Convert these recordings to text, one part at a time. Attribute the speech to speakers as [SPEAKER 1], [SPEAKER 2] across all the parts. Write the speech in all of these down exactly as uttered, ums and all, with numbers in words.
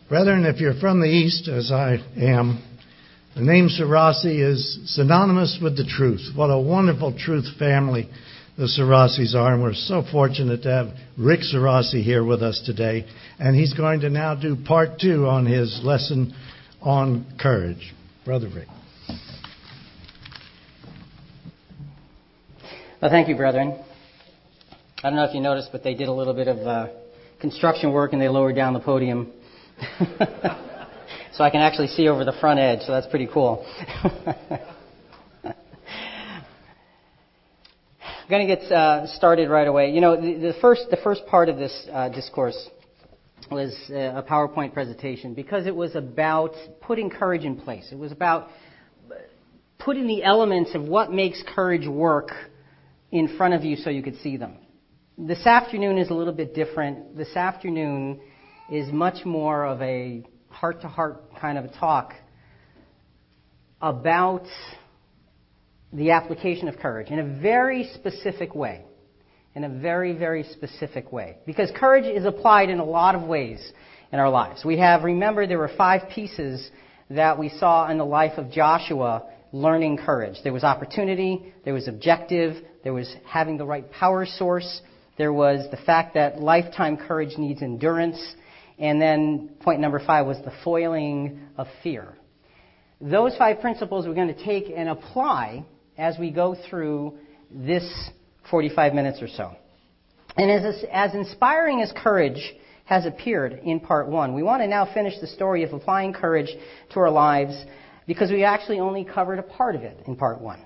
[SPEAKER 1] Brethren, if you're from the East, as I am, the name Sarasi is synonymous with the truth. What a wonderful truth family the Sarasis are, and we're so fortunate to have Rick Sarasi here with us today. And he's going to now do part two on his lesson on courage. Brother Rick.
[SPEAKER 2] Well, thank you, brethren. I don't know if you noticed, but they did a little bit of uh, construction work and they lowered down the podium. So I can actually see over the front edge, so that's pretty cool. I'm going to get uh, started right away. You know, the, the first the first part of this uh, discourse was uh, a PowerPoint presentation because it was about putting courage in place. It was about putting the elements of what makes courage work in front of you so you could see them. This afternoon is a little bit different. This afternoon is much more of a heart-to-heart kind of a talk about the application of courage in a very specific way. In a very, very specific way. Because courage is applied in a lot of ways in our lives. We have, remember, there were five pieces that we saw in the life of Joshua learning courage. There was opportunity, there was objective, there was having the right power source, there was the fact that lifetime courage needs endurance, and then point number five was the foiling of fear. Those five principles we're going to take and apply as we go through this forty-five minutes or so. And as, as inspiring as courage has appeared in part one, we want to now finish the story of applying courage to our lives because we actually only covered a part of it in part one.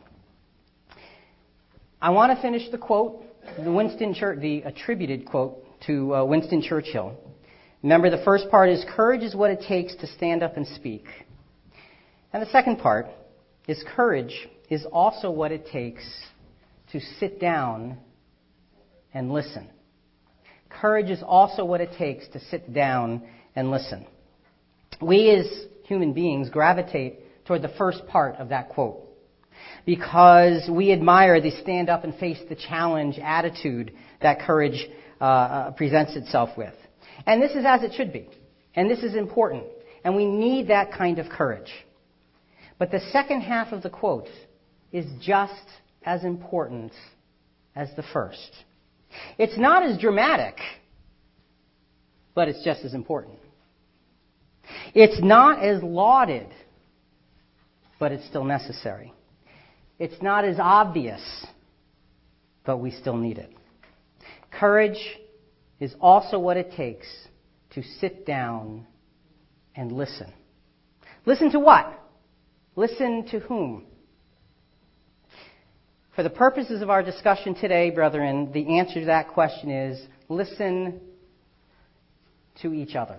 [SPEAKER 2] I want to finish the quote, the Winston Chur- the attributed quote to uh, Winston Churchill. Remember, the first part is courage is what it takes to stand up and speak. And the second part is courage is also what it takes to sit down and listen. Courage is also what it takes to sit down and listen. We as human beings gravitate toward the first part of that quote because we admire the stand up and face the challenge attitude that courage uh, presents itself with. And this is as it should be. And this is important. And we need that kind of courage. But the second half of the quote is just as important as the first. It's not as dramatic, but it's just as important. It's not as lauded, but it's still necessary. It's not as obvious, but we still need it. Courage is also what it takes to sit down and listen. Listen to what? Listen to whom? For the purposes of our discussion today, brethren, the answer to that question is listen to each other.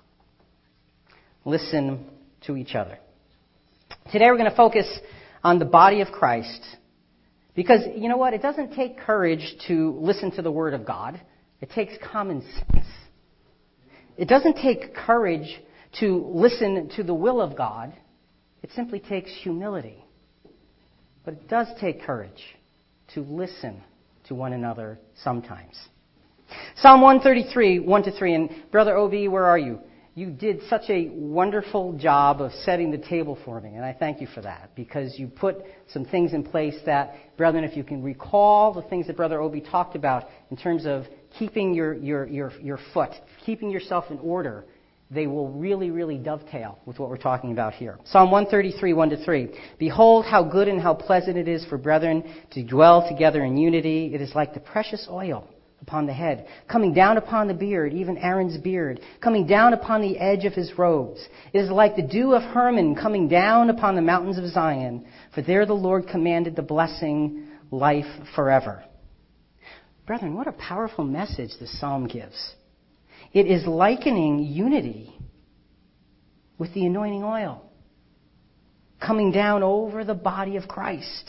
[SPEAKER 2] Listen to each other. Today we're going to focus on the body of Christ because, you know what, it doesn't take courage to listen to the Word of God. It takes common sense. It doesn't take courage to listen to the will of God. It simply takes humility. But it does take courage to listen to one another sometimes. Psalm one thirty-three, one to three. And Brother O B, where are you? You did such a wonderful job of setting the table for me, and I thank you for that, because you put some things in place that, brethren, if you can recall the things that Brother Obi talked about in terms of keeping your, your, your, your foot, keeping yourself in order, they will really, really dovetail with what we're talking about here. Psalm one thirty-three, one to three. Behold, how good and how pleasant it is for brethren to dwell together in unity. It is like the precious oil upon the head, coming down upon the beard, even Aaron's beard, coming down upon the edge of his robes. It is like the dew of Hermon coming down upon the mountains of Zion, for there the Lord commanded the blessing, life forever. Brethren, what a powerful message this psalm gives. It is likening unity with the anointing oil coming down over the body of Christ.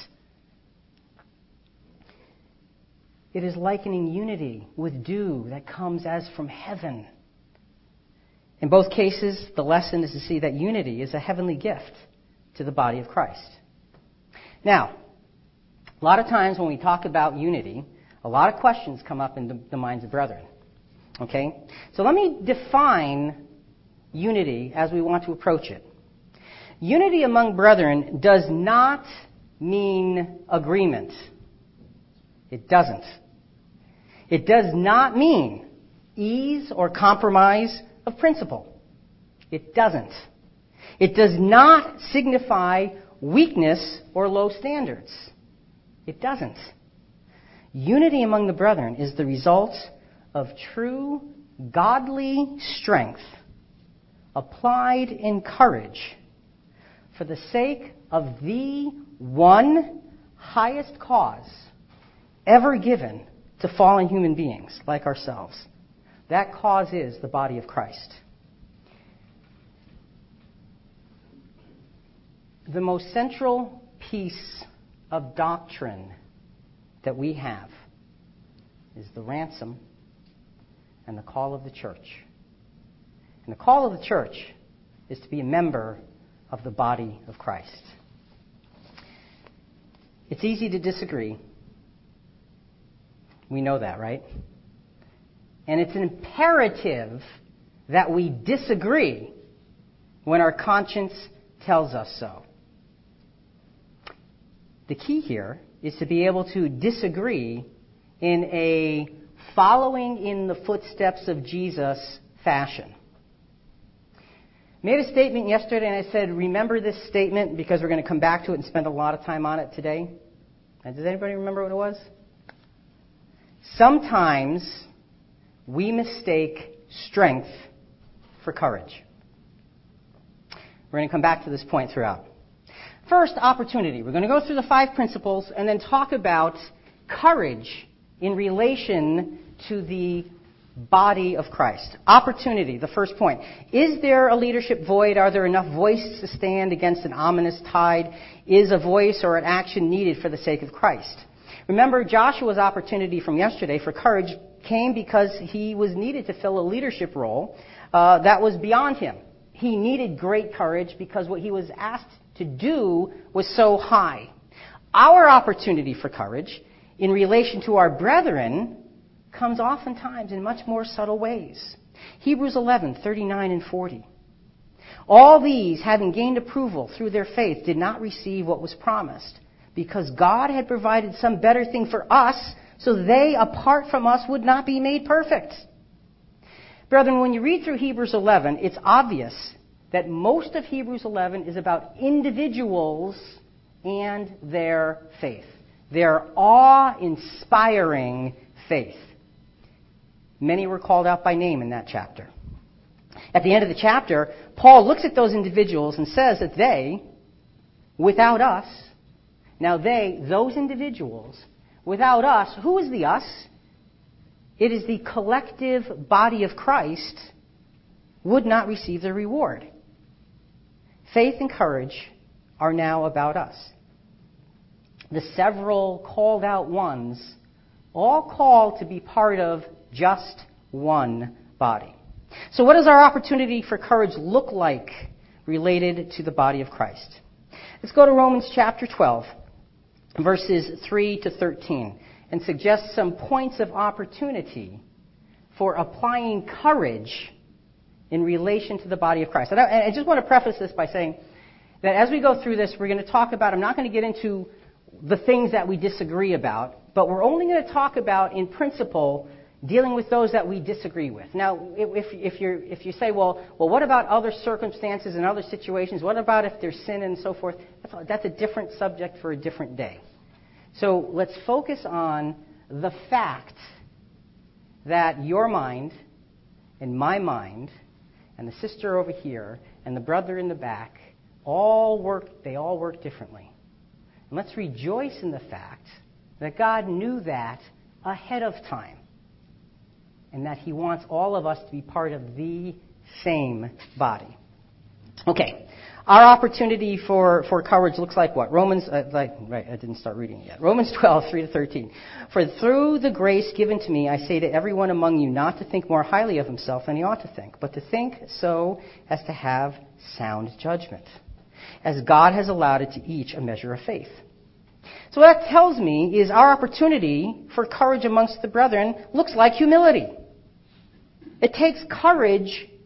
[SPEAKER 2] It is likening unity with dew that comes as from heaven. In both cases, the lesson is to see that unity is a heavenly gift to the body of Christ. Now, a lot of times when we talk about unity, a lot of questions come up in the, the minds of brethren. Okay? So let me define unity as we want to approach it. Unity among brethren does not mean agreement. It doesn't. It does not mean ease or compromise of principle. It doesn't. It does not signify weakness or low standards. It doesn't. Unity among the brethren is the result of true godly strength applied in courage for the sake of the one highest cause ever given to fallen human beings like ourselves. That cause is the body of Christ. The most central piece of doctrine that we have is the ransom and the call of the church. And the call of the church is to be a member of the body of Christ. It's easy to disagree. We know that, right? And it's imperative that we disagree when our conscience tells us so. The key here is to be able to disagree in a following in the footsteps of Jesus fashion. I made a statement yesterday, and I said, remember this statement because we're going to come back to it and spend a lot of time on it today. And does anybody remember what it was? Sometimes we mistake strength for courage. We're going to come back to this point throughout. First, opportunity. We're going to go through the five principles and then talk about courage in relation to the body of Christ. Opportunity, the first point. Is there a leadership void? Are there enough voices to stand against an ominous tide? Is a voice or an action needed for the sake of Christ? Remember, Joshua's opportunity from yesterday for courage came because he was needed to fill a leadership role uh, that was beyond him. He needed great courage because what he was asked to do was so high. Our opportunity for courage in relation to our brethren comes oftentimes in much more subtle ways. Hebrews eleven, thirty-nine and forty. All these, having gained approval through their faith, did not receive what was promised, because God had provided some better thing for us, so they, apart from us, would not be made perfect. Brethren, when you read through Hebrews eleven, it's obvious that most of Hebrews eleven is about individuals and their faith. Their awe-inspiring faith. Many were called out by name in that chapter. At the end of the chapter, Paul looks at those individuals and says that they, without us, now they, those individuals, without us, who is the us? It is the collective body of Christ, would not receive the reward. Faith and courage are now about us. The several called out ones, all called to be part of just one body. So what does our opportunity for courage look like related to the body of Christ? Let's go to Romans chapter twelve, verses three to thirteen, and suggest some points of opportunity for applying courage in relation to the body of Christ. And I, and I just want to preface this by saying that as we go through this, we're going to talk about, I'm not going to get into the things that we disagree about, but we're only going to talk about, in principle, dealing with those that we disagree with. Now, if, if, you're, if you say, well, well, what about other circumstances and other situations? What about if there's sin and so forth? That's, that's a different subject for a different day. So let's focus on the fact that your mind and my mind and the sister over here and the brother in the back all work, they all work differently. And let's rejoice in the fact that God knew that ahead of time, and that He wants all of us to be part of the same body. Okay, our opportunity for, for courage looks like what? Romans, uh, like, right, I didn't start reading it yet. Romans twelve, three to thirteen. For through the grace given to me, I say to everyone among you not to think more highly of himself than he ought to think, but to think so as to have sound judgment, as God has allowed it to each a measure of faith. So what that tells me is our opportunity for courage amongst the brethren looks like humility. It takes courage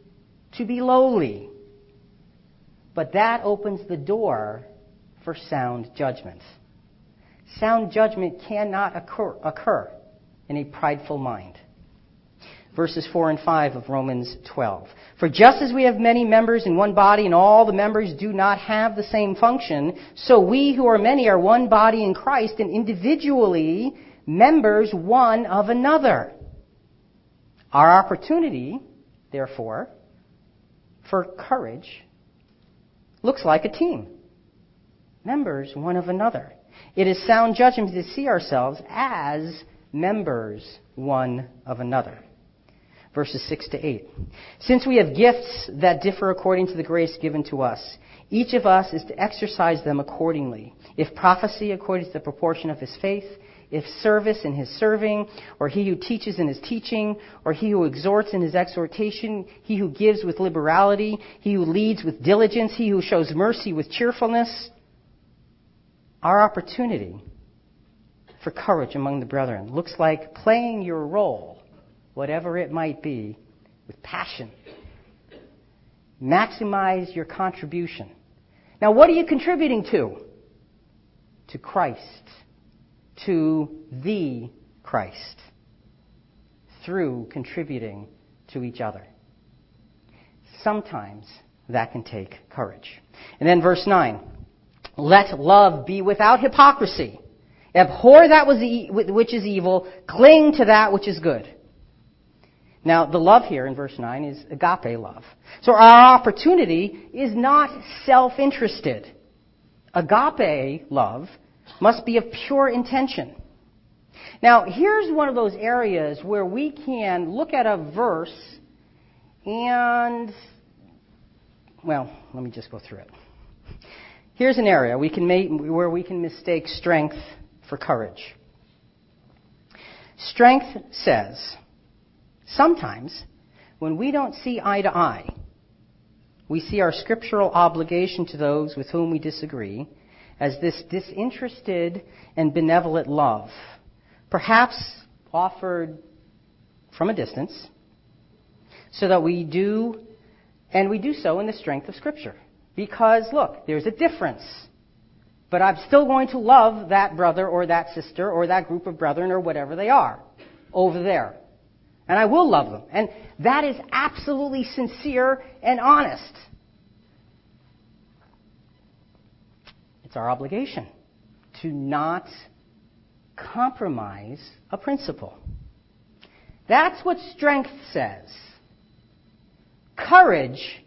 [SPEAKER 2] to be lowly. But that opens the door for sound judgment. Sound judgment cannot occur, occur in a prideful mind. Verses four and five of Romans twelve. For just as we have many members in one body, and all the members do not have the same function, so we who are many are one body in Christ, and individually members one of another. Our opportunity, therefore, for courage looks like a team. Members one of another. It is sound judgment to see ourselves as members one of another. Verses six to eight. Since we have gifts that differ according to the grace given to us, each of us is to exercise them accordingly. If prophecy, according to the proportion of his faith, if service in his serving, or he who teaches in his teaching, or he who exhorts in his exhortation, he who gives with liberality, he who leads with diligence, he who shows mercy with cheerfulness. Our opportunity for courage among the brethren looks like playing your role, whatever it might be, with passion. Maximize your contribution. Now, what are you contributing to? To Christ. To the Christ. Through contributing to each other. Sometimes that can take courage. And then verse nine. Let love be without hypocrisy. Abhor that which is evil. Cling to that which is good. Now, the love here in verse nine is agape love. So our opportunity is not self-interested. Agape love must be of pure intention. Now, here's one of those areas where we can look at a verse and, well, let me just go through it. Here's an area we can make, where we can mistake strength for courage. Strength says, sometimes, when we don't see eye to eye, we see our scriptural obligation to those with whom we disagree as this disinterested and benevolent love, perhaps offered from a distance, so that we do, and we do so in the strength of Scripture. Because, look, there's a difference. But I'm still going to love that brother or that sister or that group of brethren or whatever they are over there. And I will love them. And that is absolutely sincere and honest. It's our obligation to not compromise a principle. That's what strength says. Courage,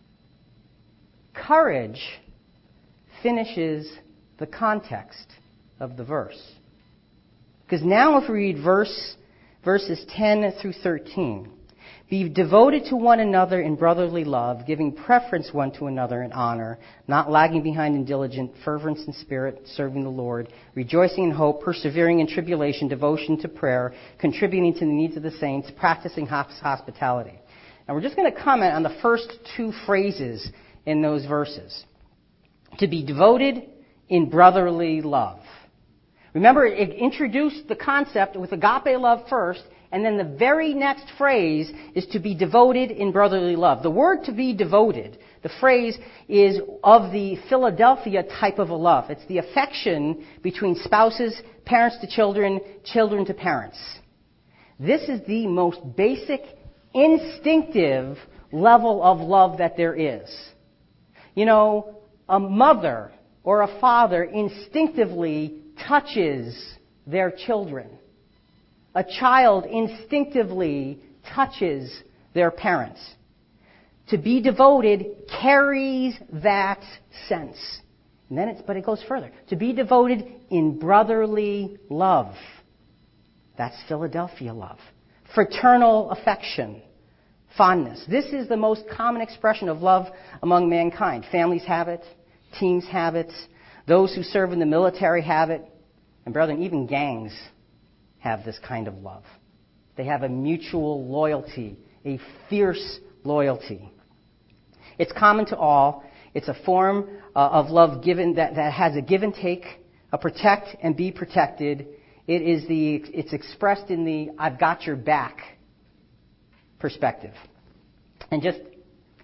[SPEAKER 2] courage finishes the context of the verse. Because now if we read verse Verses ten through thirteen. Be devoted to one another in brotherly love, giving preference one to another in honor, not lagging behind in diligent fervence in spirit, serving the Lord, rejoicing in hope, persevering in tribulation, devotion to prayer, contributing to the needs of the saints, practicing hospitality. Now we're just going to comment on the first two phrases in those verses. To be devoted in brotherly love. Remember, it introduced the concept with agape love first, and then the very next phrase is to be devoted in brotherly love. The word to be devoted, the phrase is of the Philadelphia type of a love. It's the affection between spouses, parents to children, children to parents. This is the most basic, instinctive level of love that there is. You know, a mother or a father instinctively touches their children. A child instinctively touches their parents. To be devoted carries that sense. And then it's, but it goes further. To be devoted in brotherly love. That's Philadelphia love. Fraternal affection. Fondness. This is the most common expression of love among mankind. Families have it. Teams have it. Those who serve in the military have it. And brethren, even gangs have this kind of love. They have a mutual loyalty, a fierce loyalty. It's common to all. It's a form uh, of love given that, that has a give and take, a protect and be protected. It is the it's expressed in the I've got your back perspective. And just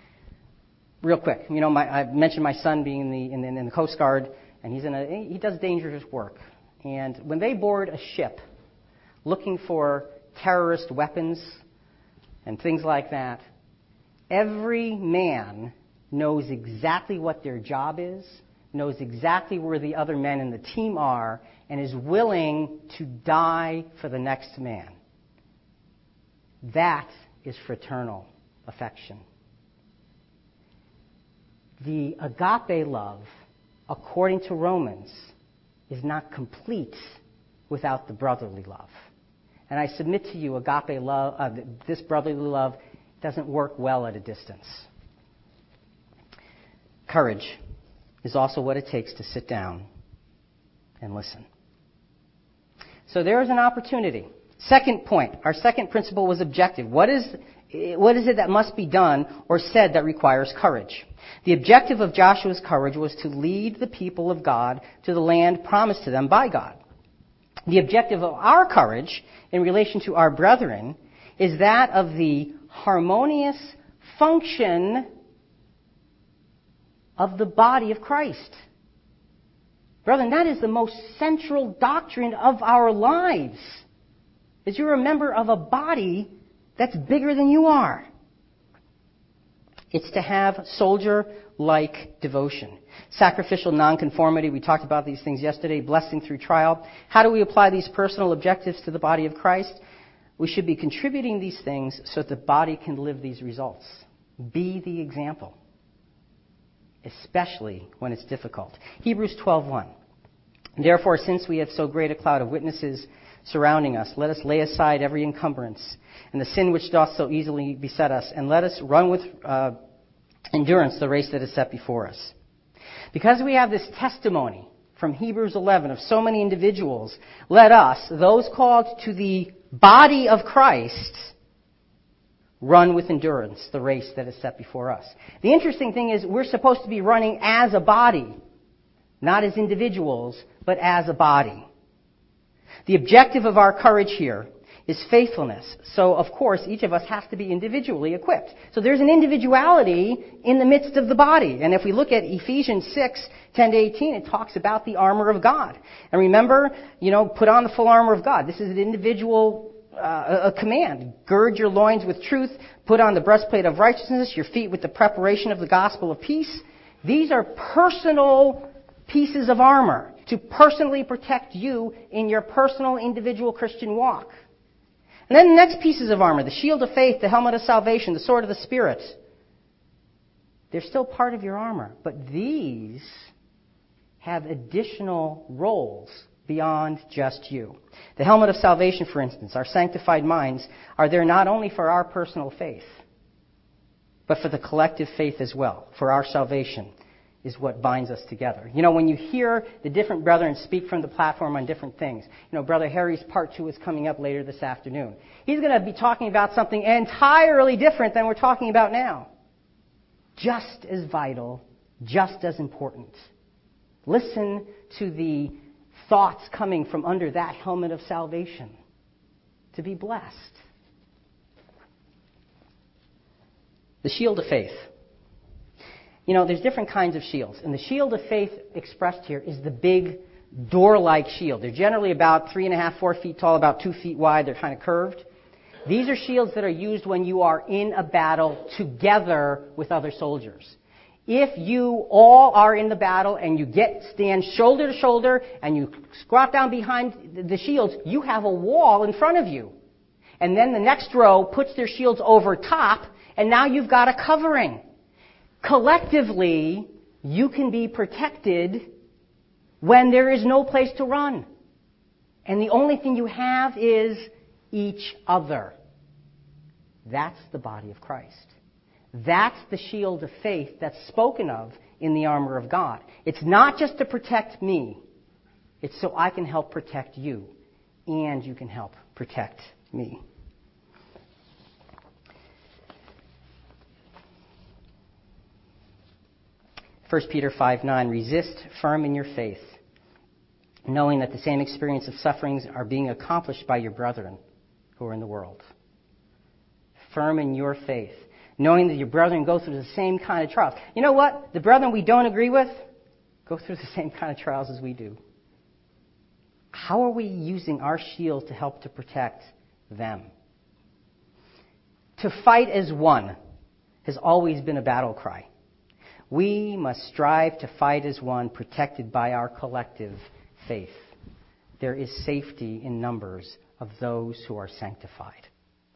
[SPEAKER 2] real quick, you know, my, I mentioned my son being in the, in the in the Coast Guard, and he's in a he does dangerous work. And when they board a ship looking for terrorist weapons and things like that, every man knows exactly what their job is, knows exactly where the other men in the team are, and is willing to die for the next man. That is fraternal affection. The agape love, according to Romans, is not complete without the brotherly love. And I submit to you, agape love, uh, this brotherly love doesn't work well at a distance. Courage is also what it takes to sit down and listen. So there is an opportunity. Second point, our second principle was objective. What is, what is it that must be done or said that requires courage? The objective of Joshua's courage was to lead the people of God to the land promised to them by God. The objective of our courage in relation to our brethren is that of the harmonious function of the body of Christ. Brethren, that is the most central doctrine of our lives, is you're a member of a body that's bigger than you are. It's to have soldier-like devotion. Sacrificial nonconformity, we talked about these things yesterday, blessing through trial. How do we apply these personal objectives to the body of Christ? We should be contributing these things so that the body can live these results. Be the example, especially when it's difficult. Hebrews twelve one. Therefore, since we have so great a cloud of witnesses surrounding us, let us lay aside every encumbrance and the sin which doth so easily beset us, and let us run with uh, endurance the race that is set before us. Because we have this testimony from Hebrews eleven of so many individuals, let us, those called to the body of Christ, run with endurance the race that is set before us. The interesting thing is we're supposed to be running as a body, not as individuals, but as a body. The objective of our courage here is faithfulness. So, of course, each of us has to be individually equipped. So there's an individuality in the midst of the body. And if we look at Ephesians six, ten to eighteen, it talks about the armor of God. And remember, you know, put on the full armor of God. This is an individual uh, a command. Gird your loins with truth. Put on the breastplate of righteousness, your feet with the preparation of the gospel of peace. These are personal pieces of armor to personally protect you in your personal individual Christian walk. And then the next pieces of armor, the shield of faith, the helmet of salvation, the sword of the Spirit. They're still part of your armor. But these have additional roles beyond just you. The helmet of salvation, for instance, our sanctified minds, are there not only for our personal faith, but for the collective faith as well, for our salvation is what binds us together. You know, when you hear the different brethren speak from the platform on different things, you know, Brother Harry's part two is coming up later this afternoon. He's going to be talking about something entirely different than we're talking about now. Just as vital, just as important. Listen to the thoughts coming from under that helmet of salvation to be blessed. The shield of faith. You know, there's different kinds of shields. And the shield of faith expressed here is the big door-like shield. They're generally about three and a half, four feet tall, about two feet wide. They're kind of curved. These are shields that are used when you are in a battle together with other soldiers. If you all are in the battle and you get stand shoulder to shoulder and you squat down behind the shields, you have a wall in front of you. And then the next row puts their shields over top, and now you've got a covering. Collectively, you can be protected when there is no place to run. And the only thing you have is each other. That's the body of Christ. That's the shield of faith that's spoken of in the armor of God. It's not just to protect me. It's so I can help protect you, and you can help protect me. First Peter five nine, resist firm in your faith, knowing that the same experience of sufferings are being accomplished by your brethren who are in the world. Firm in your faith. knowing that your brethren go through the same kind of trials. You know what? The brethren we don't agree with go through the same kind of trials as we do. How are we using our shield to help to protect them? To fight as one has always been a battle cry. We must strive to fight as one, protected by our collective faith. There is safety in numbers of those who are sanctified.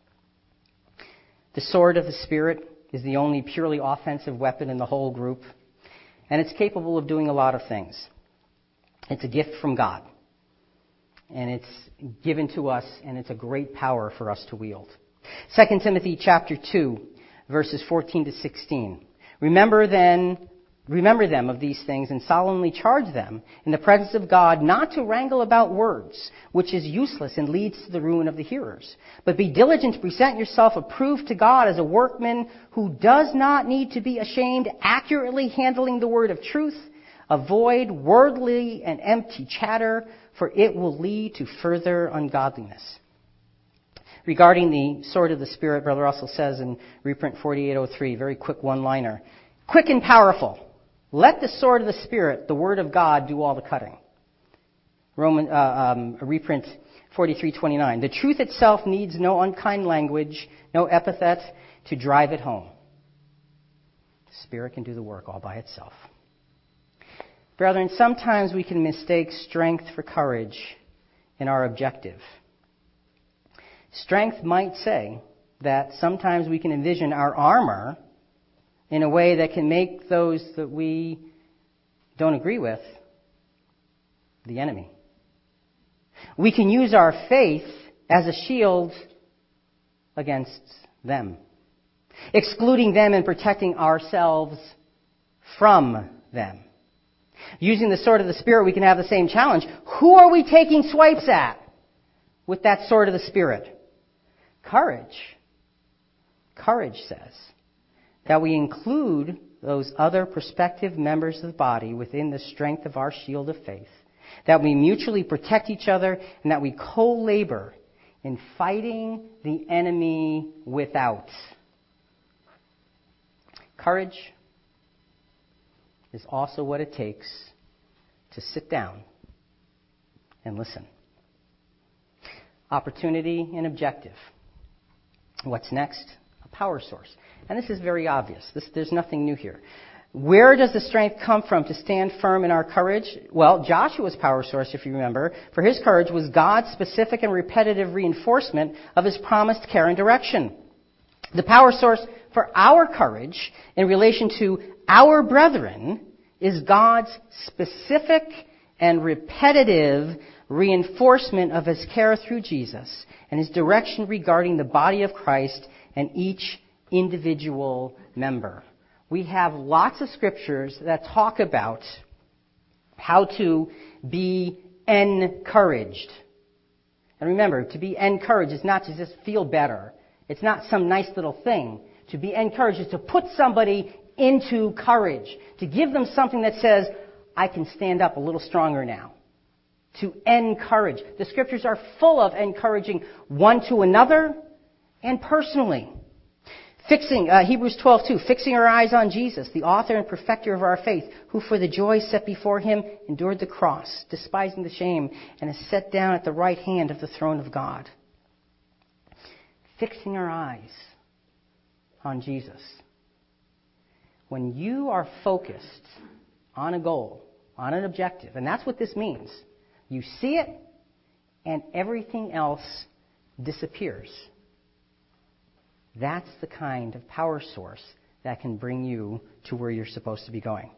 [SPEAKER 2] The sword of the Spirit is the only purely offensive weapon in the whole group, and it's capable of doing a lot of things. It's a gift from God, and it's given to us, and it's a great power for us to wield. Second Timothy chapter two, verses fourteen to sixteen. Remember then, remember them of these things and solemnly charge them in the presence of God not to wrangle about words, which is useless and leads to the ruin of the hearers. But be diligent to present yourself approved to God as a workman who does not need to be ashamed, accurately handling the word of truth. Avoid worldly and empty chatter, for it will lead to further ungodliness. Regarding the sword of the Spirit, Brother Russell says in reprint forty-eight oh three, very quick one-liner, quick and powerful. Let the sword of the Spirit, the Word of God, do all the cutting. Roman uh, um, reprint forty-three twenty-nine. The truth itself needs no unkind language, no epithet to drive it home. The Spirit can do the work all by itself. Brethren, sometimes we can mistake strength for courage in our objective. Strength might say that sometimes we can envision our armor in a way that can make those that we don't agree with the enemy. We can use our faith as a shield against them, excluding them and protecting ourselves from them. Using the sword of the Spirit, we can have the same challenge. Who are we taking swipes at with that sword of the Spirit? Courage. Courage says that we include those other prospective members of the body within the strength of our shield of faith, that we mutually protect each other, and that we co-labor in fighting the enemy without. Courage is also what it takes to sit down and listen. Opportunity and objective. What's next? A power source. And this is very obvious. This, there's nothing new here. Where does the strength come from to stand firm in our courage? Well, Joshua's power source, if you remember, for his courage was God's specific and repetitive reinforcement of his promised care and direction. The power source for our courage in relation to our brethren is God's specific and repetitive reinforcement of his care through Jesus and his direction regarding the body of Christ and each individual member. We have lots of scriptures that talk about how to be encouraged. And remember, to be encouraged is not to just feel better. It's not some nice little thing. To be encouraged is to put somebody into courage, to give them something that says, I can stand up a little stronger now. To encourage. The scriptures are full of encouraging one to another and personally. Fixing, uh, Hebrews twelve two, fixing our eyes on Jesus, the author and perfecter of our faith, who for the joy set before him endured the cross, despising the shame, and is set down at the right hand of the throne of God. Fixing our eyes on Jesus. When you are focused on a goal, on an objective, and that's what this means, you see it and everything else disappears. That's the kind of power source that can bring you to where you're supposed to be going.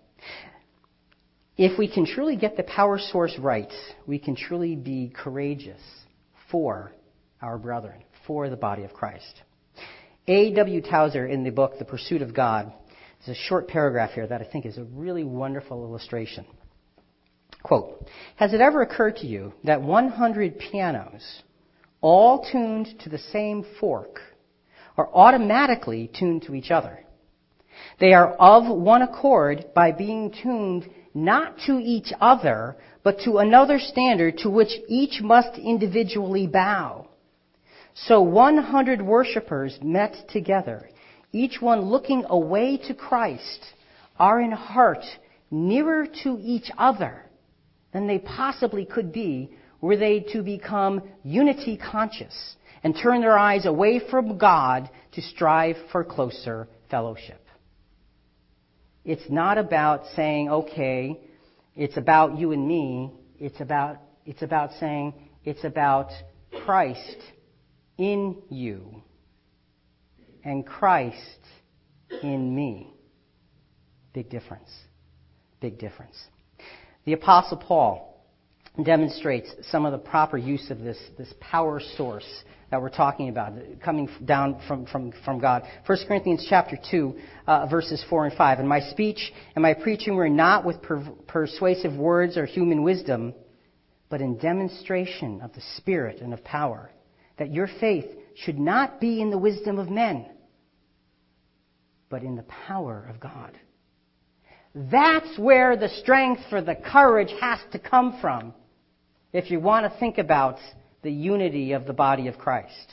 [SPEAKER 2] If we can truly get the power source right, we can truly be courageous for our brethren, for the body of Christ. A W Towser in the book, The Pursuit of God, there's a short paragraph here that I think is a really wonderful illustration. Quote, has it ever occurred to you that one hundred pianos, all tuned to the same fork, are automatically tuned to each other? They are of one accord by being tuned not to each other, but to another standard to which each must individually bow. So one hundred worshipers met together, each one looking away to Christ, are in heart nearer to each other than they possibly could be were they to become unity conscious and turn their eyes away from God to strive for closer fellowship. It's not about saying, okay, it's about you and me. It's about, it's about saying, it's about Christ in you and Christ in me. Big difference. Big difference. The Apostle Paul demonstrates some of the proper use of this, this power source that we're talking about, coming down from, from, from God. First Corinthians chapter two, uh, verses four and five. And my speech and my preaching were not with per- persuasive words or human wisdom, but in demonstration of the Spirit and of power, that your faith should not be in the wisdom of men, but in the power of God. That's where the strength for the courage has to come from, if you want to think about the unity of the body of Christ.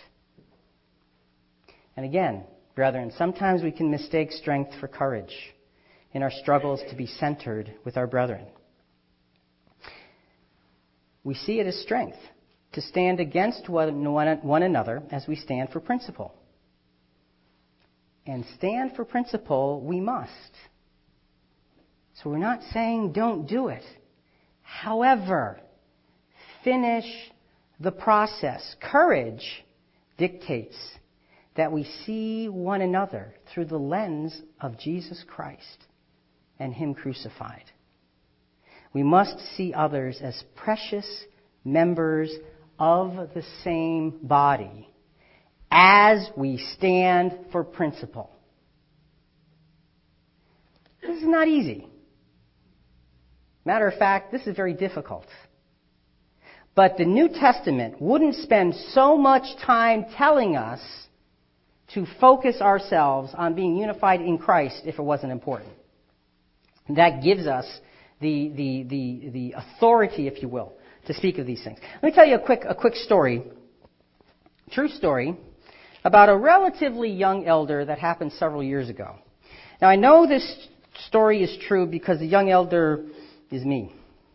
[SPEAKER 2] And again, brethren, sometimes we can mistake strength for courage in our struggles to be centered with our brethren. We see it as strength to stand against one, one, one another as we stand for principle. And stand for principle we must. So we're not saying don't do it. However, finish the process. Courage dictates that we see one another through the lens of Jesus Christ and Him crucified. We must see others as precious members of the same body as we stand for principle. This is not easy. Matter of fact, this is very difficult. But the New Testament wouldn't spend so much time telling us to focus ourselves on being unified in Christ if it wasn't important. That gives us the, the, the, the authority, if you will, to speak of these things. Let me tell you a quick, a quick story, true story, about a relatively young elder that happened several years ago. Now, I know this story is true because the young elder is me.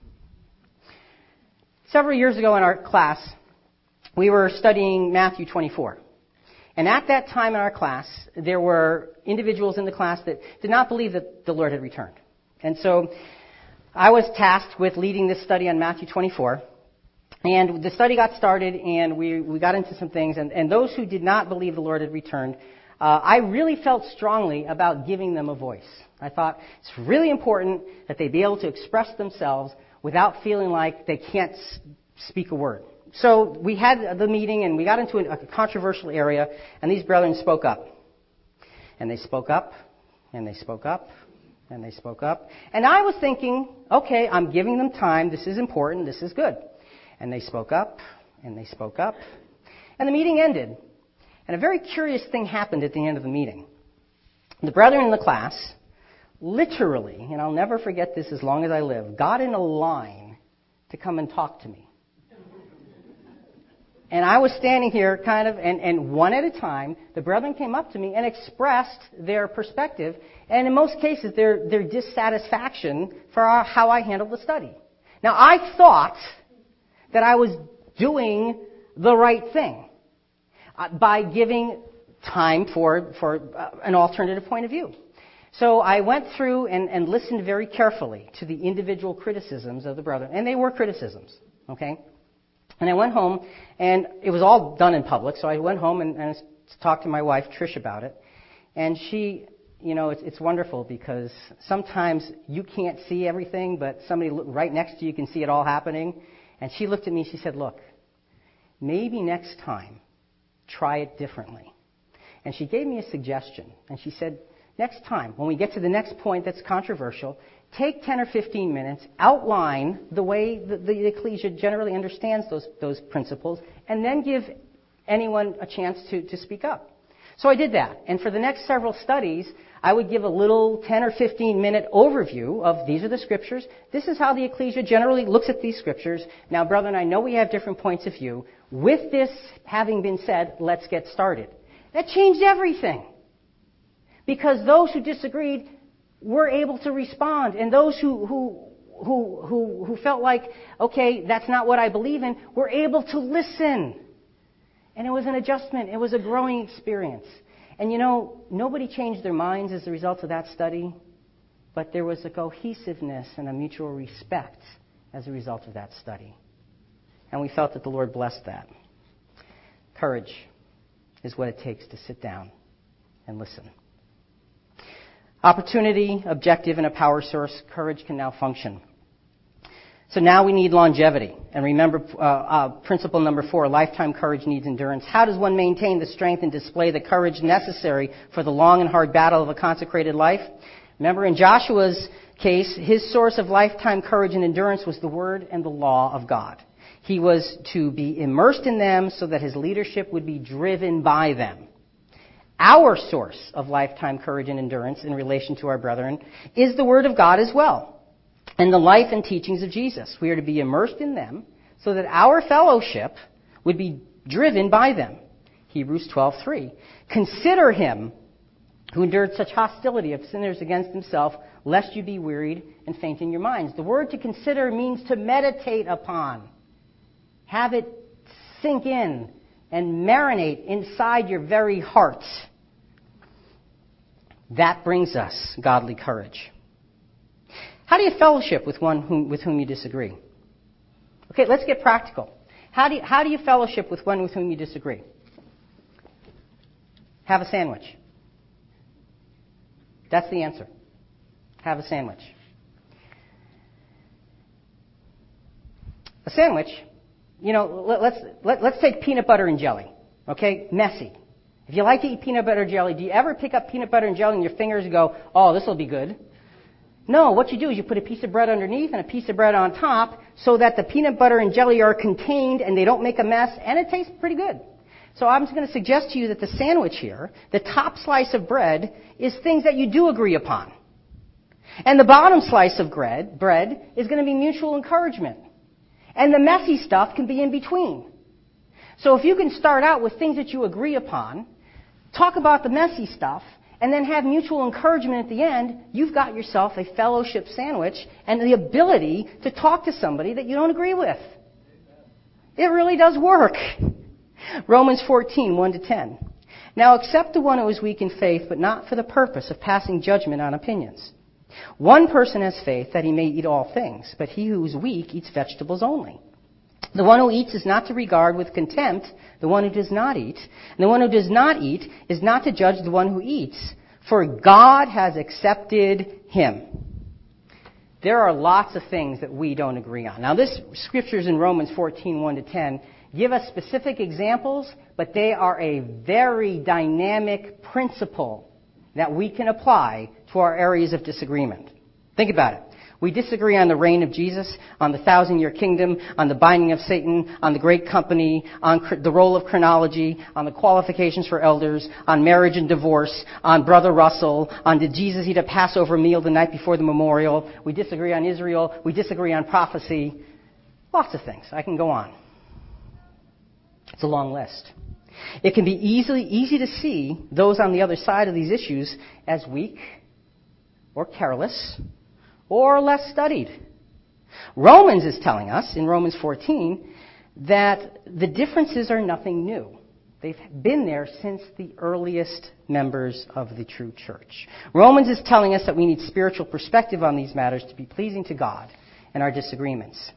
[SPEAKER 2] Several years ago in our class, we were studying Matthew twenty-four. And at that time in our class, there were individuals in the class that did not believe that the Lord had returned. And so I was tasked with leading this study on Matthew twenty-four. And the study got started, and we, we got into some things. And, and those who did not believe the Lord had returned, uh, I really felt strongly about giving them a voice. I thought it's really important that they be able to express themselves without feeling like they can't speak a word. So we had the meeting, and we got into a controversial area, and these brethren spoke up. And they spoke up, and they spoke up, and they spoke up. And I was thinking, okay, I'm giving them time. This is important. This is good. And they spoke up, and they spoke up. And the meeting ended. And a very curious thing happened at the end of the meeting. The brethren in the class, literally, and I'll never forget this as long as I live, got in a line to come and talk to me. And I was standing here kind of, and, and one at a time, the brethren came up to me and expressed their perspective, and in most cases, their, their dissatisfaction for our, how I handled the study. Now, I thought that I was doing the right thing uh, by giving time for, for uh, an alternative point of view. So I went through and, and listened very carefully to the individual criticisms of the brethren, and they were criticisms, okay? And I went home, and it was all done in public, so I went home and, and talked to my wife, Trish, about it. And she, you know, it's, it's wonderful because sometimes you can't see everything, but somebody right next to you can see it all happening. And she looked at me, she said, look, maybe next time, try it differently. And she gave me a suggestion, and she said, next time, when we get to the next point that's controversial, take ten or fifteen minutes, outline the way the, the ecclesia generally understands those, those principles, and then give anyone a chance to, to speak up. So I did that. And for the next several studies, I would give a little ten or fifteen minute overview of these are the scriptures. This is how the ecclesia generally looks at these scriptures. Now, brethren, I know we have different points of view. With this having been said, let's get started. That changed everything. Because those who disagreed were able to respond, and those who who who who, who felt like, okay, that's not what I believe in, were able to listen. And it was an adjustment. It was a growing experience. And you know, nobody changed their minds as a result of that study, but there was a cohesiveness and a mutual respect as a result of that study. And we felt that the Lord blessed that. Courage is what it takes to sit down and listen. Opportunity, objective, and a power source. Courage can now function. So now we need longevity. And remember uh, uh, principle number four, lifetime courage needs endurance. How does one maintain the strength and display the courage necessary for the long and hard battle of a consecrated life? Remember in Joshua's case, his source of lifetime courage and endurance was the Word and the law of God. He was to be immersed in them so that his leadership would be driven by them. Our source of lifetime courage and endurance in relation to our brethren is the Word of God as well, and the life and teachings of Jesus. We are to be immersed in them so that our fellowship would be driven by them. Hebrews twelve three. Consider him who endured such hostility of sinners against himself, lest you be wearied and faint in your minds. The word to consider means to meditate upon. Have it sink in and marinate inside your very heart. That brings us godly courage. How do you fellowship with one whom, with whom you disagree? Okay, let's get practical. How do you, how do you fellowship with one with whom you disagree? Have a sandwich. That's the answer. Have a sandwich. A sandwich, you know, let, let's let, let's take peanut butter and jelly. Okay, messy. If you like to eat peanut butter and jelly, do you ever pick up peanut butter and jelly in your fingers and go, "Oh, this will be good"? No, what you do is you put a piece of bread underneath and a piece of bread on top so that the peanut butter and jelly are contained and they don't make a mess, and it tastes pretty good. So I'm just going to suggest to you that the sandwich here, the top slice of bread, is things that you do agree upon. And the bottom slice of bread, bread is going to be mutual encouragement. And the messy stuff can be in between. So if you can start out with things that you agree upon, talk about the messy stuff, and then have mutual encouragement at the end, you've got yourself a fellowship sandwich and the ability to talk to somebody that you don't agree with. It really does work. Romans fourteen, one to ten. Now accept the one who is weak in faith, but not for the purpose of passing judgment on opinions. One person has faith that he may eat all things, but he who is weak eats vegetables only. The one who eats is not to regard with contempt the one who does not eat, and the one who does not eat is not to judge the one who eats, for God has accepted him. There are lots of things that we don't agree on. Now, this scriptures in Romans fourteen, one to ten give us specific examples, but they are a very dynamic principle that we can apply to our areas of disagreement. Think about it. We disagree on the reign of Jesus, on the thousand-year kingdom, on the binding of Satan, on the great company, on cr- the role of chronology, on the qualifications for elders, on marriage and divorce, on Brother Russell, on did Jesus eat a Passover meal the night before the memorial. We disagree on Israel. We disagree on prophecy. Lots of things. I can go on. It's a long list. It can be easily easy to see those on the other side of these issues as weak or careless or less studied. Romans is telling us in Romans fourteen that the differences are nothing new. They've been there since the earliest members of the true church. Romans is telling us that we need spiritual perspective on these matters to be pleasing to God in our disagreements.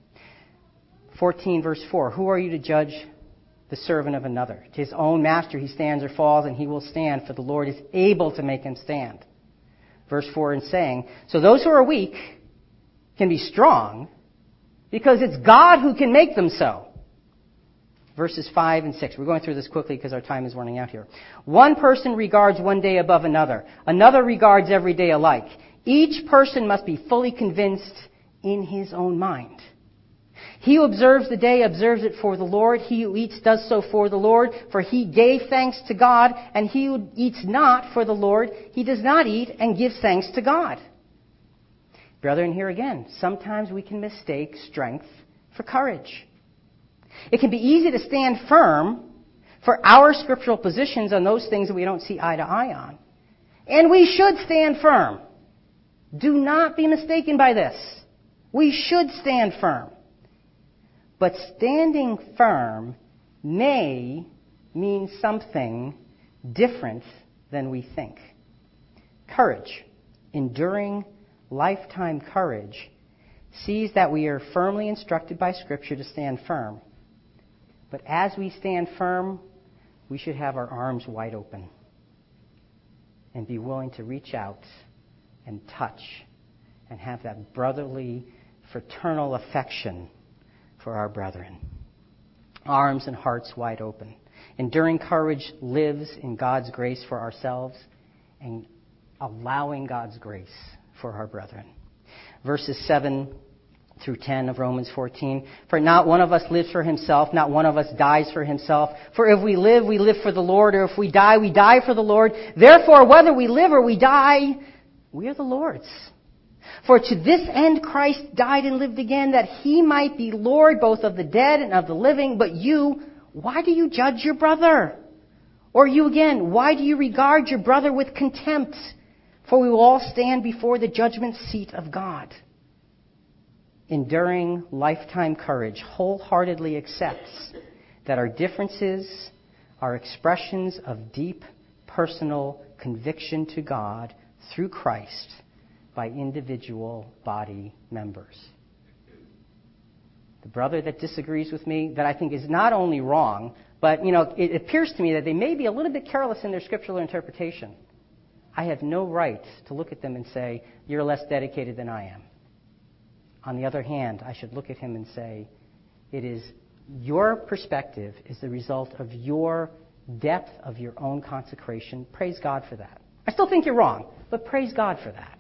[SPEAKER 2] fourteen verse four, who are you to judge the servant of another? To his own master he stands or falls, and he will stand, for the Lord is able to make him stand. Verse four in saying, so those who are weak can be strong because it's God who can make them so. Verses five and six. We're going through this quickly because our time is running out here. One person regards one day above another. Another regards every day alike. Each person must be fully convinced in his own mind. He who observes the day observes it for the Lord. He who eats does so for the Lord, for he gave thanks to God. And he who eats not for the Lord, he does not eat and gives thanks to God. Brethren, here again, sometimes we can mistake strength for courage. It can be easy to stand firm for our scriptural positions on those things that we don't see eye to eye on. And we should stand firm. Do not be mistaken by this. We should stand firm. But standing firm may mean something different than we think. Courage, enduring, lifetime courage, sees that we are firmly instructed by Scripture to stand firm. But as we stand firm, we should have our arms wide open and be willing to reach out and touch and have that brotherly, fraternal affection for our brethren. Arms and hearts wide open. Enduring courage lives in God's grace for ourselves and allowing God's grace for our brethren. Verses seven through ten of Romans fourteen. For not one of us lives for himself, not one of us dies for himself. For if we live, we live for the Lord, or if we die, we die for the Lord. Therefore, whether we live or we die, we are the Lord's. For to this end Christ died and lived again, that he might be Lord both of the dead and of the living. But you, why do you judge your brother? Or you again, why do you regard your brother with contempt? For we will all stand before the judgment seat of God. Enduring lifetime courage wholeheartedly accepts that our differences are expressions of deep personal conviction to God through Christ by individual body members. The brother that disagrees with me, that I think is not only wrong, but you know, it appears to me that they may be a little bit careless in their scriptural interpretation. I have no right to look at them and say, you're less dedicated than I am. On the other hand, I should look at him and say, it is your perspective is the result of your depth of your own consecration. Praise God for that. I still think you're wrong, but praise God for that.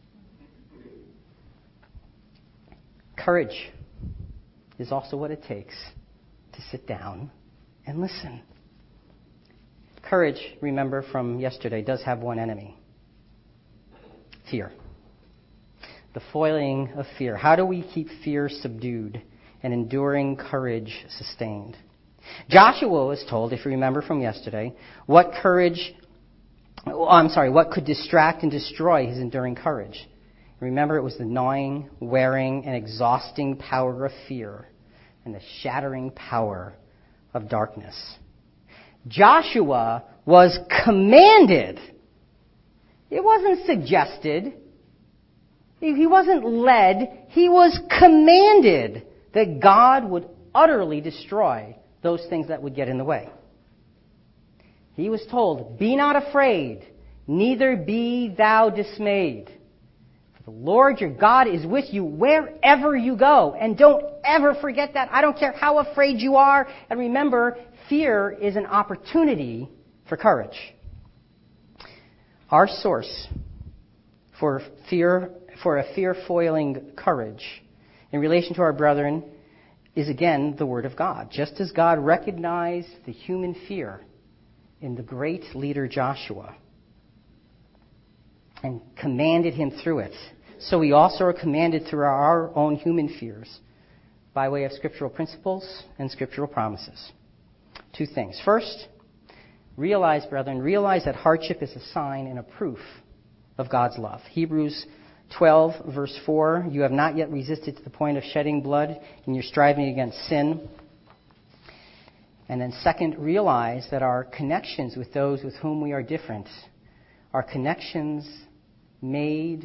[SPEAKER 2] Courage is also what it takes to sit down and listen. Courage, remember from yesterday, does have one enemy. Fear. The foiling of fear. How do we keep fear subdued and enduring courage sustained? Joshua was told, if you remember from yesterday, what courage, oh, I'm sorry, what could distract and destroy his enduring courage. Remember, it was the gnawing, wearing, and exhausting power of fear and the shattering power of darkness. Joshua was commanded. It wasn't suggested. He wasn't led. He was commanded that God would utterly destroy those things that would get in the way. He was told, be not afraid, neither be thou dismayed. For the Lord your God is with you wherever you go. And don't ever forget that. I don't care how afraid you are. And remember, fear is an opportunity for courage. Our source for fear, for a fear-foiling courage in relation to our brethren is again the Word of God. Just as God recognized the human fear in the great leader Joshua and commanded him through it, so we also are commanded through our own human fears by way of scriptural principles and scriptural promises. Two things. First, realize, brethren, realize that hardship is a sign and a proof of God's love. Hebrews twelve, verse four, you have not yet resisted to the point of shedding blood in your striving against sin. And then second, realize that our connections with those with whom we are different are connections made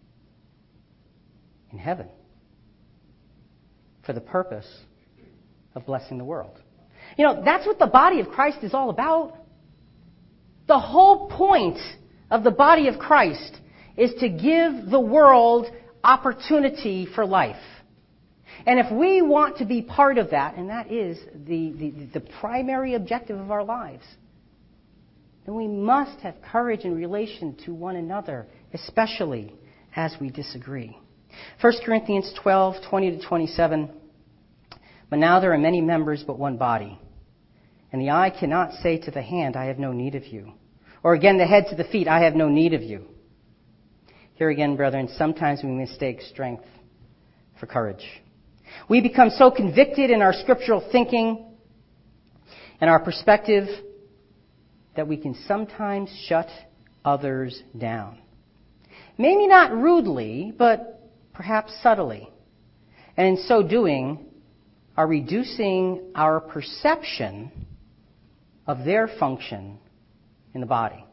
[SPEAKER 2] in heaven for the purpose of blessing the world. You know, that's what the body of Christ is all about. The whole point of the body of Christ is to give the world opportunity for life. And if we want to be part of that, and that is the, the, the primary objective of our lives, then we must have courage in relation to one another, especially as we disagree. First Corinthians twelve, twenty to twenty-seven, but now there are many members but one body. And the eye cannot say to the hand, I have no need of you. Or again, the head to the feet, I have no need of you. Here again, brethren, sometimes we mistake strength for courage. We become so convicted in our scriptural thinking and our perspective that we can sometimes shut others down. Maybe not rudely, but perhaps subtly. And in so doing, are reducing our perception of their function in the body.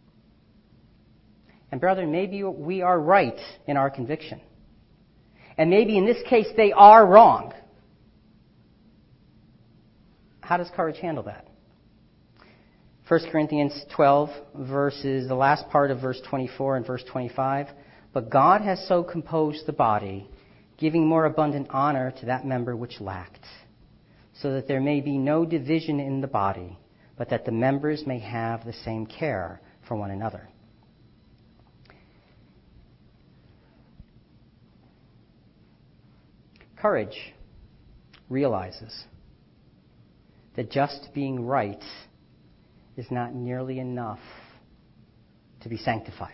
[SPEAKER 2] And brethren, maybe we are right in our conviction. And maybe in this case they are wrong. How does courage handle that? First Corinthians twelve, verses, the last part of verse twenty-four and verse twenty-five. But God has so composed the body, giving more abundant honor to that member which lacked, so that there may be no division in the body, but that the members may have the same care for one another. Courage realizes that just being right is not nearly enough to be sanctified.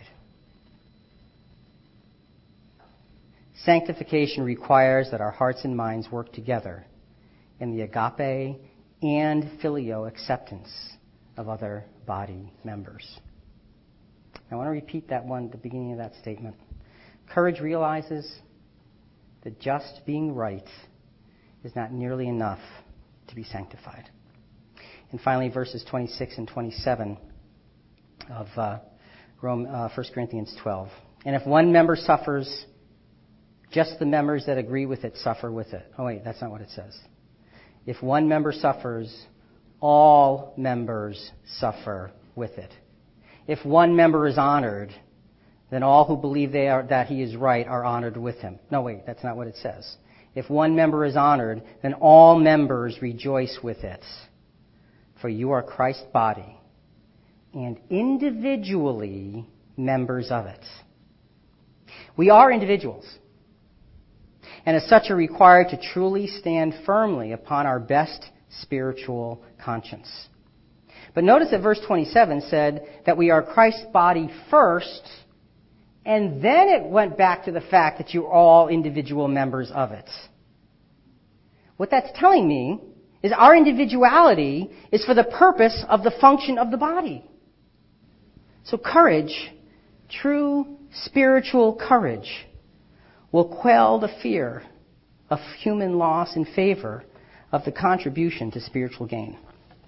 [SPEAKER 2] Sanctification requires that our hearts and minds work together in the agape and filio acceptance of other body members. I want to repeat that one at the beginning of that statement. Courage realizes that just being right is not nearly enough to be sanctified. And finally, verses twenty-six and twenty-seven of uh, Rome, uh, First Corinthians twelve. And if one member suffers, just the members that agree with it suffer with it. Oh wait, that's not what it says. If one member suffers, all members suffer with it. If one member is honored, then all who believe they are, that he is right are honored with him. No, wait, that's not what it says. If one member is honored, then all members rejoice with it. For you are Christ's body, and individually members of it. We are individuals, and as such are required to truly stand firmly upon our best spiritual conscience. But notice that verse twenty-seven said that we are Christ's body first, and then it went back to the fact that you're all individual members of it. What that's telling me is our individuality is for the purpose of the function of the body. So courage, true spiritual courage, will quell the fear of human loss in favor of the contribution to spiritual gain.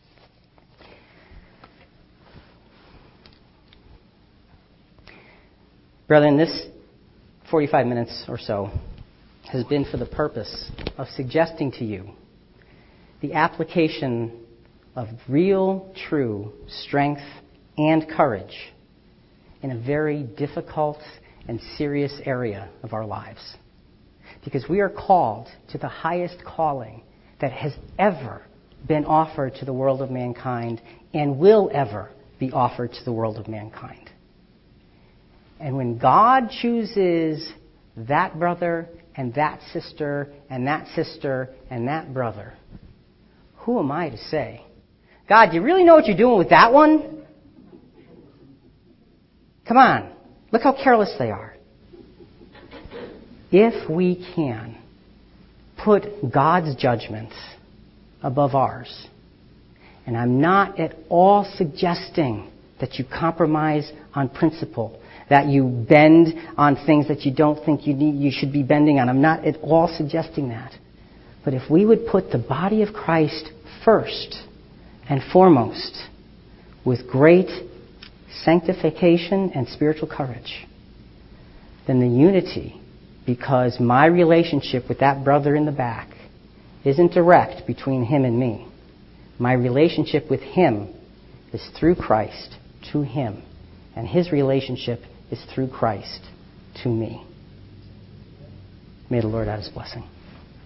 [SPEAKER 2] Brethren, this forty-five minutes or so has been for the purpose of suggesting to you the application of real, true strength and courage in a very difficult and serious area of our lives. Because we are called to the highest calling that has ever been offered to the world of mankind and will ever be offered to the world of mankind. And when God chooses that brother and that sister and that sister and that brother, who am I to say, God, do you really know what you're doing with that one? Come on, look how careless they are. If we can put God's judgment above ours, and I'm not at all suggesting that you compromise on principle, that you bend on things that you don't think you need, you should be bending on. I'm not at all suggesting that. But if we would put the body of Christ first and foremost with great sanctification and spiritual courage, then the unity, because my relationship with that brother in the back isn't direct between him and me. My relationship with him is through Christ to him, and his relationship is through Christ to me. May the Lord add his blessing.